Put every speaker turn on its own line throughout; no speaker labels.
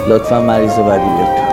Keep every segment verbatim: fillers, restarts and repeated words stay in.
لطفا مریض بعدی بیاد.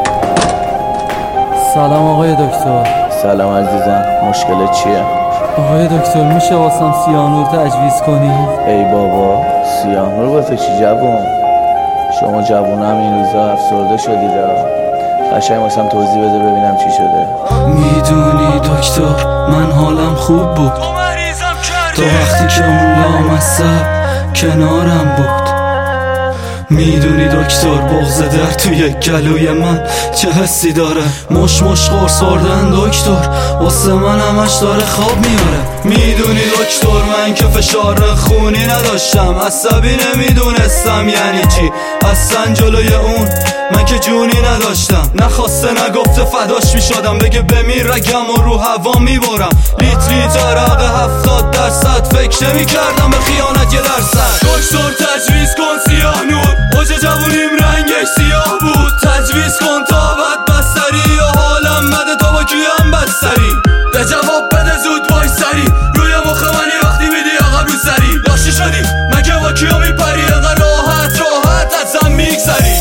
سلام آقای دکتر.
سلام عزیزم، مشکلت چیه؟
آقای دکتر میشه واسم سیانور تجویز کنی؟
ای بابا، سیانور واسه چی جوون؟ شما جوون هم این روزا افسرده شدید. قشنگ واسم توضیح بده ببینم چی شده.
میدونی دکتر من حالم خوب بود تا وقتی که اون لامصب کنارم بود. میدونی دکتر بغض در توی گلوی من چه حسی داره؟ مش مش قرص خوردن دکتر واسه من همش داره خواب میاره. میدونی دکتر من که فشار خونی نداشتم، عصبی نمیدونستم یعنی چی اصلا جلوی اون من که جونی نداشتم. نخواسته نگفته فداش میشدم، بگه بمیر رگم و رو هوا میبرم. لیت لیت عرق هفتاد درصد فکر نمی کردم به خیانت یه درصد. دکتر تجویز کن سیاه نور، اوج جوونیم رنگش سیاه بود. تجویز کن تا بد بستری یا حالم مده تا با کیم بستری. به جواب بده زود وای سری، روی مخ منی وقتی میدی عقب رو سری. لاشی شدی مگه با کیا میپری، انقدر راحت راحت ازم میگذری.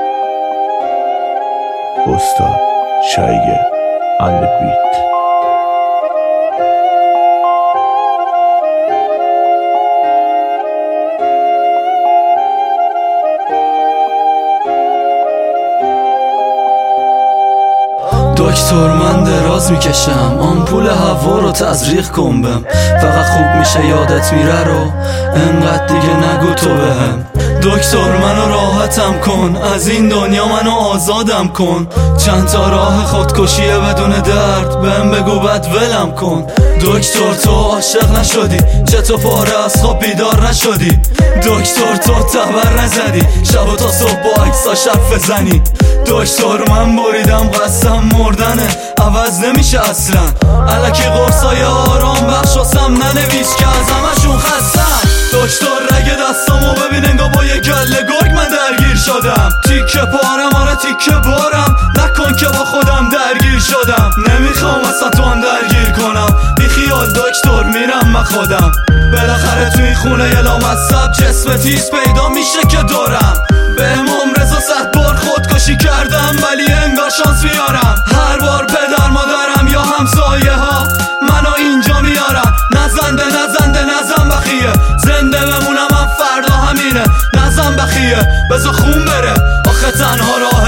استاد شایگه on the beat.
دکتر من دراز میکشم، آمپول هوا رو تزریق کن بهم. فقط خوب میشه یادت میره رو انقدر دیگه نگو تو بهم. دکتر منو راحتم کن، از این دنیا منو آزادم کن. چند تا راه خودکشیه بدون درد بهم بگو بعد ولم کن. دکتر تو عاشق نشدی، چطور پاره از خواب بیدار نشدی؟ دکتر تو تبر نزدی، شب و تا صبح با عکساش حرف بزنی؟ دکتر من بریدم قسم مردنه عوض نمیشه اصلا. الکی قرصای آرام بخش واسم ننویس که از همشون خستم. دکتر رگ دستامو ببین انگا با یه گله گرگ من درگیر شدم. تیکه پارم آره تیکه بارم، نکن که با خودم درگیر شدم. نمیخوام اصلا تو هم درگیر کنم، بی خیال دکتر میرم من خودم. بالاخره توی خونه یه لامصب جسم تیز پیدا میشه که دارم. به امام رضا صد بار خودکشی کردم ولی انگار شانس میارم. هر بار پدر مادرم یا همسایه ها منو اینجا میارن. نزنده نزنده نزن بخیه، زنده بمونم هم فردا همینه. نزن بخیه بذار خون بره، آخه تنها راه